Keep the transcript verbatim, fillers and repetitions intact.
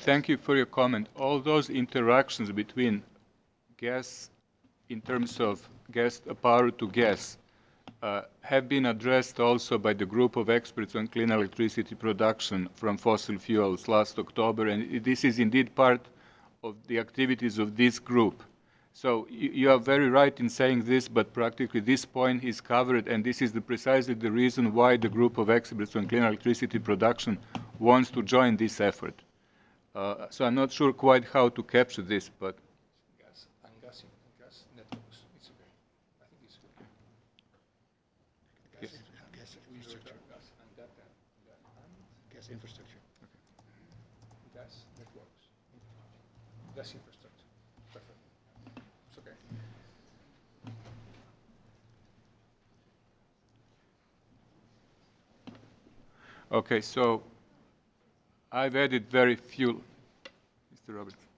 thank you for your comment. All those interactions between gas, in terms of gas power to gas, uh, have been addressed also by the group of experts on clean electricity production from fossil fuels last October, and this is indeed part of the activities of this group. So you, you are very right in saying this, but practically this point is covered, and this is the, precisely the reason why the group of experts on clean electricity production wants to join this effort. Uh, so I'm not sure quite how to capture this, but gas and gas, gas networks. It's okay. I think it's okay. Gas, gas infrastructure. Gas and data. And Gas infrastructure. gas networks. Gas infrastructure. Perfect. It's okay. okay, so I've added very few, Mister Roberts.